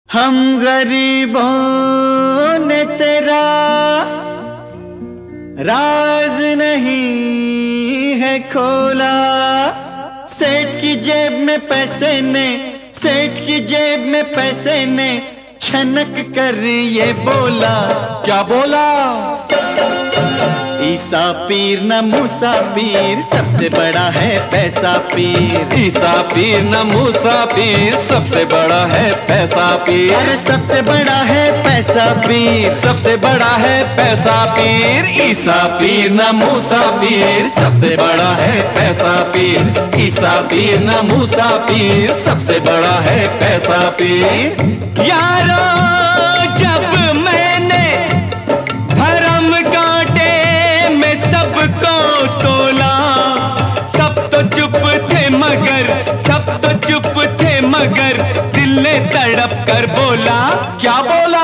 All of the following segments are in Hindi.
हम गरीबों ने तेरा राज नहीं है खोला। सेठ की जेब में पैसे ने, सेठ की जेब में पैसे ने छनक कर ये बोला। क्या बोला? ईसा पीर न मूसा पीर, सबसे बड़ा है पैसा पीर। ईसा पीर न मूसा पीर, सबसे बड़ा है पैसा पीर। अरे सबसे बड़ा है पैसा पीर, सबसे बड़ा है पैसा पीर। ईसा पीर न मूसा पीर, सबसे बड़ा है पैसा पीर। ईसा पीर न मूसा पीर, सबसे बड़ा है पैसा पीर। यारो जब मैंने धर्म कांटे में सबको तोला, सब तो चुप थे मगर, सब तो चुप थे मगर दिल ने तड़प कर बोला। क्या बोला?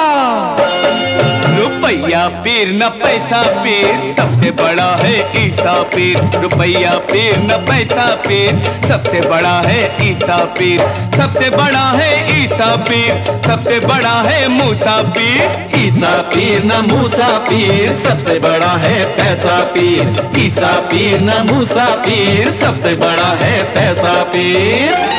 रुपया पीर न पैसा पीर, सबसे बड़ा है ईसा पीर। रुपया पीर न पैसा पीर, सबसे बड़ा है ईसा पीर। सबसे बड़ा है ईसा पीर, सबसे बड़ा है मूसा पीर। ईसा पीर न मूसा पीर, सबसे बड़ा है पैसा पीर। ईसा पीर न मूसा पीर, सबसे बड़ा है पैसा पीर।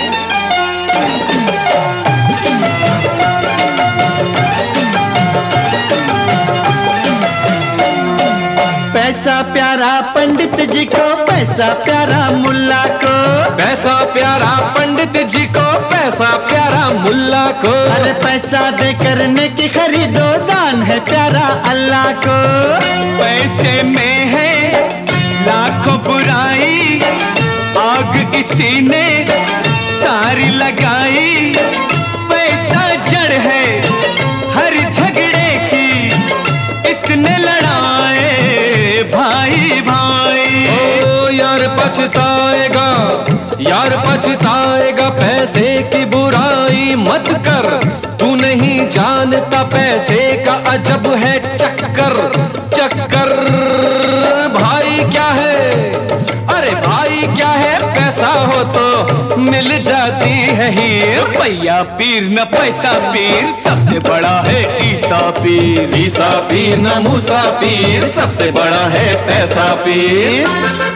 पैसा प्यारा पंडित जी को, पैसा प्यारा मुल्ला को। पैसा प्यारा पंडित जी को, पैसा प्यारा मुल्ला को। अरे पैसा दे करने की खरीदो, दान है प्यारा अल्लाह को। पैसे में है लाखों बुराई, आग इसी ने सारी लगाई। पैसा जड़ है हर झगड़े की, इसने लड़ाए भाई भाई। ओ यार पछताएगा, यार पछताएगा, पैसे की बुराई मत कर। तू नहीं जानता पैसे का अजब है चक्कर, चक्कर। भाई क्या है, अरे भाई क्या है, पैसा हो तो मिल जाती है हीर। रुपया पीर न पैसा पीर, सबसे बड़ा है ईसा पीर। ईसा पीर न मूसा पीर, सबसे बड़ा है पैसा पीर।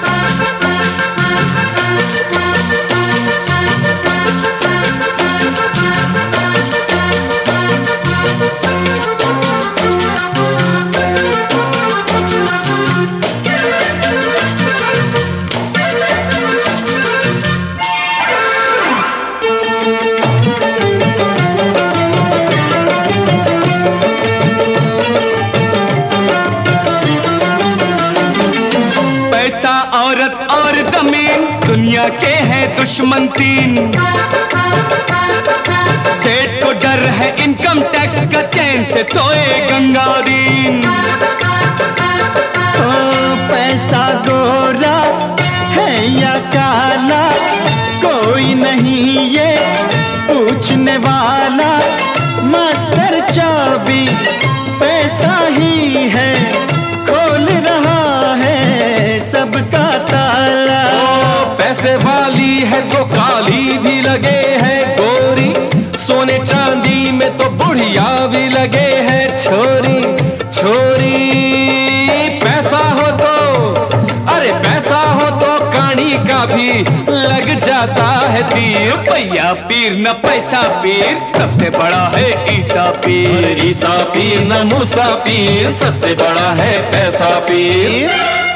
औरत और जमीन दुनिया के हैं दुश्मन तीन। सेठ को डर है इनकम टैक्स का, चैन से सोए गंगादीन। पैसा गोरा है या काला, कोई नहीं ये पूछने वाला। मास्टर चाबी पैसा ही है, खोल रहा है सबका ताला। पैसे वाली है तो काली भी लगे है गोरी, सोने चांदी में तो बुढ़िया भी लगे है छोरी छोरी। पैसा हो तो, अरे पैसा हो तो कानी का भी लग जाता है तीर। रुपया पीर न पैसा पीर, सबसे बड़ा है ईसा पीर। ईसा पीर न मूसा पीर, सबसे बड़ा है पैसा पीर।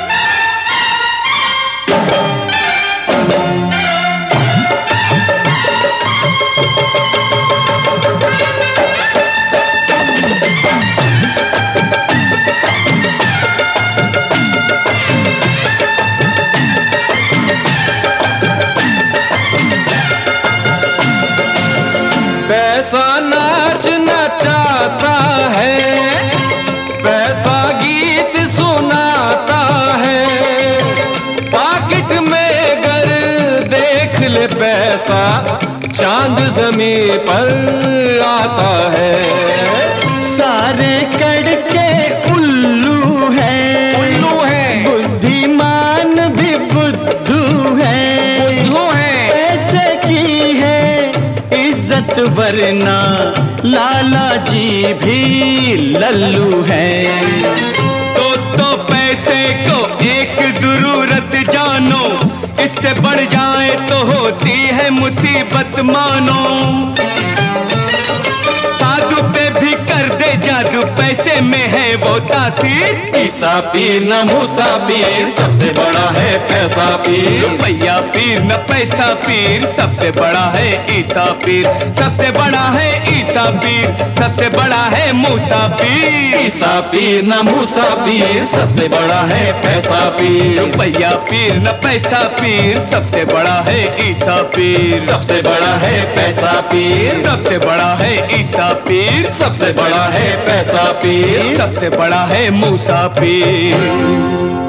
पैसा नाच नचाता है, पैसा गीत सुनाता है। पॉकेट में गर देख ले पैसा, चांद जमीन पर आता है। सारे कड़के उल्लू है, उल्लू है, बुद्धिमान भी बुद्धू है। बुद्धू है, पैसे की है इज्जत वरना लाला जी भी लल्लू हैं। दोस्तों पैसे को एक जरूरत जानो, इससे बढ़ जाए तो होती है मुसीबत मानो। साधु पे भी कर दे जादू, पैसे में है वो तासीर। ईसा पीर न मूसा पीर, सबसे बड़ा है पैसा पीर। रुपया पीर न पैसा पीर, सबसे बड़ा है ईसा पीर। सबसे बड़ा है ईसा पीर, सबसे बड़ा है मूसा पीर। ईसा पीर न मूसा पीर, सबसे बड़ा है पैसा पीर। रुपया पीर न पैसा पीर, सबसे बड़ा है ईसा पीर। सबसे बड़ा है पैसा पीर, सबसे बड़ा है ईसा पीर। सबसे बड़ा है पैसा पीर, सबसे बड़ा है मूसा पीर।